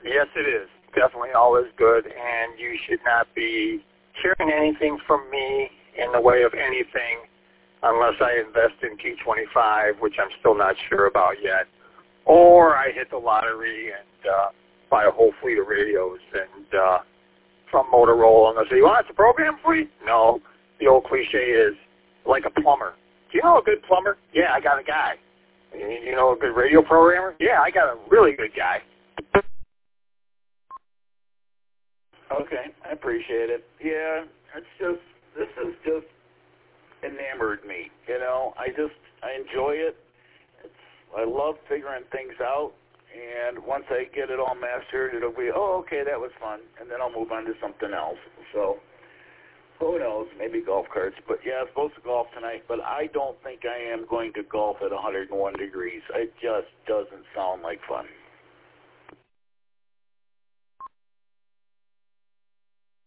Yes, it is. Definitely all is good, and you should not be hearing anything from me in the way of anything unless I invest in T25, which I'm still not sure about yet, or I hit the lottery and buy a whole fleet of radios and from Motorola, and they'll say, you want the program for you? No. The old cliche is, like a plumber. Do you know a good plumber? Yeah, I got a guy. You know a good radio programmer? Yeah, I got a really good guy. Okay, I appreciate it. Yeah, this has just enamored me. You know, I enjoy it. I love figuring things out, and once I get it all mastered, it'll be, oh, okay, that was fun, and then I'll move on to something else. So, who knows, maybe golf carts. But yeah, I'm supposed to golf tonight, but I don't think I am going to golf at 101 degrees. It just doesn't sound like fun.